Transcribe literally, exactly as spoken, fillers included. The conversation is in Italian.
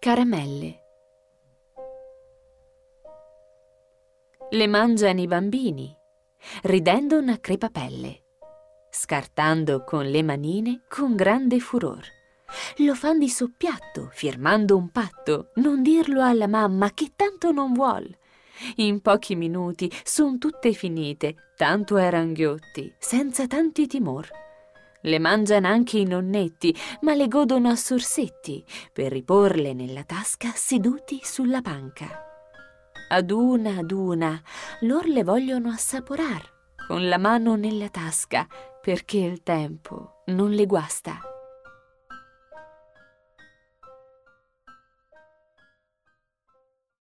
Caramelle. Le mangiano i bambini, ridendo una crepapelle, scartando con le manine con grande furor. Lo fan di soppiatto, firmando un patto, non dirlo alla mamma che tanto non vuol. In pochi minuti son tutte finite, tanto eran ghiotti, senza tanti timor. Le mangiano anche i nonnetti, ma le godono a sorsetti, per riporle nella tasca seduti sulla panca. Ad una ad una lor le vogliono assaporar, con la mano nella tasca, perché il tempo non le guasta.